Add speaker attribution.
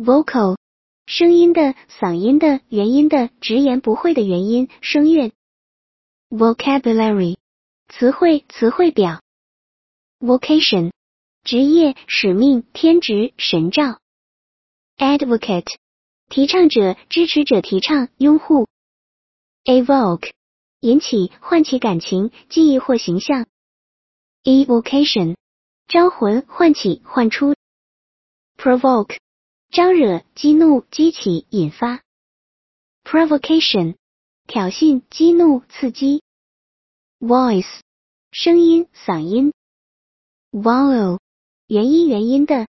Speaker 1: vocal 声音的、嗓音的、元音的、直言不讳的元音、声乐。vocabulary 词汇、词汇表。vocation 职业、使命、天职、神召。advocate 提倡者、支持者、提倡、拥护。evoke 引起、唤起感情、记忆或形象。evocation 招魂、唤起、唤出。provoke 招惹、激怒、激起、引发。provocation 挑衅、激怒、刺激。voice 声音、嗓音。vowel 元音元音的、